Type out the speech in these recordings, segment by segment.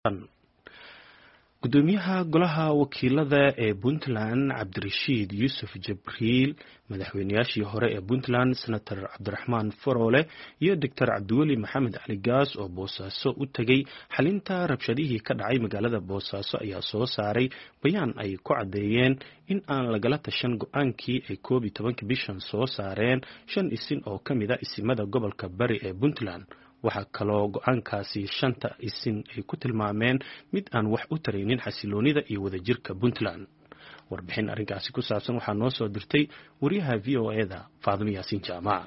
gudoomiyaha golaha wakiilada ee Puntland Cabdirashiid Yuusuf Jibriil madaxweynayaashii hore ee Puntland Senator Cabdiraxmaan Faroole iyo Dr. Cabdiweli Maxamed Cali Gaas oo Boosaaso u tagay xalinta rabshadihii ka dhacay magaalada Boosaaso ayaa soo saaray bayaan ay ku cadeeyeen in aan lagala tashan go'aankii ay 12 bishan soo saareen 5 isin oo kamid ah isimada gobolka Bari ee Puntland. waxaa kaloo go'aankaasi 5 isin ay ku tilmaameen mid aan wax u taraynin xasiloonida iyo wadajirka Puntland. warbixin arrinkaasi ku saabsan waxaa noo soo dirtay wariyaha VOA-da Faadimo Yaasiin Jaamac.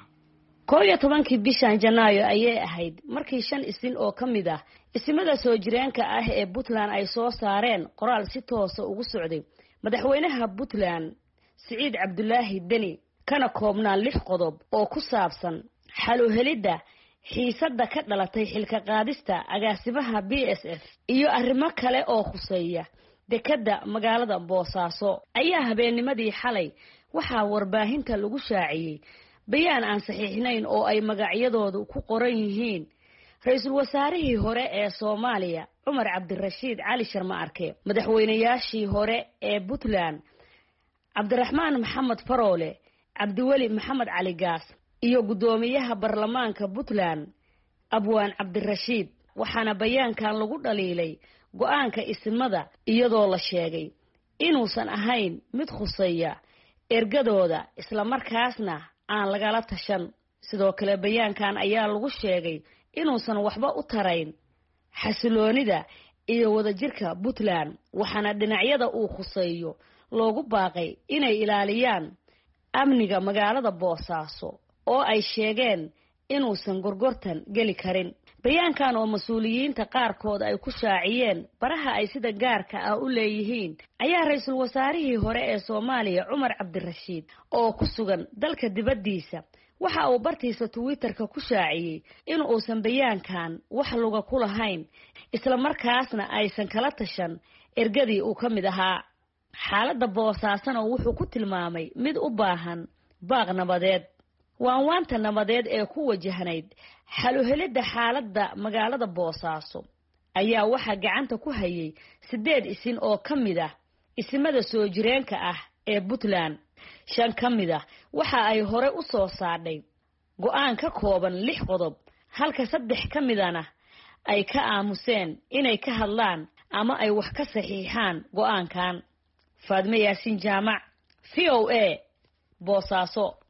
12 bishan Janaayo ayay ahayd markii 5 isin oo kamid ah isimada soo jireenka ah ee Puntland ay soo saareen qoraal si toos ah ugu socday madaxweynaha Puntland Siciid Cabdulaahi Deni kana koobnaa 6 qodob oo ku saabsan xal u helidda xiisadda ka dhalatay xilka qaadista agaasimaha BSF iyo arrimo kale oo khuseeya dekada magaalada Boosaaso ayaa habeennimadii xalay waxaa warbaahinta lagu shaaciyay bayaan aan saxiixnayn oo ay magacyadoodu ku qoran yihiin ra'iisul wasaarihii hore ee Soomaaliya Cumar Cabdirashiid Cali Sharma Arke, madaxweynayaashii hore ee Puntland Cabdiraxmaan Maxamed Faroole, Cabdiweli Maxamed Cali Gaas iyo gudoomiyaha baarlamaanka Puntland Abwaan Cabdirashiid. waxaana bayaankan lagu dhaliilay go'aanka isimada iyadoo la sheegay inuusan ahayn mid khuseeya ergadooda isla markaasna aan lagala tashan. sidoo kale bayaankan ayaa lagu sheegay inuusan waxba u tarayn xasiloonida iyo wadajirka Puntland, waxaana dhinacyada uu khuseeyo loogu baaqay inay ilaaliyaan amniga magaalada Boosaaso oo ay sheegeen inuusan gorgortan geli karin. bayaankan oo mas'uuliyiinta qaarkood ay ku shaaciyeen baraha ay sida gaarka ah u leeyihiin ayaa ra'iisul wasaarihii hore ee Soomaaliya Cumar Cabdirashiid oo ku sugan dalka dibadiisa waxa uu bartiisa Twitterka ku shaaciyay in uusan bayaankan wax luga ku lahayn isla markaasna aysan kala tashan ergadii uu kamid ahaa. xaaladda Boosaasana wuxuu ku tilmaamay mid u baahan baaq nabadeed. waanta nabadeed ee ku wajahnayd xal u helidda xaaladda magaalada Boosaaso ayaa waxa gacanta ku hayay 8 isin oo kamid ah isimada soo jireenka ah ee Puntland. 5 kamid ah waxa ay hore u soo saarday go'aan ka kooban 6 qodob, halka 3 kamidana ay ka aamuseen inay ka hadlaan ama ay wax ka saxiixaan go'aankan. Faadimo Yaasiin Jaamac, VOA, Boosaaso.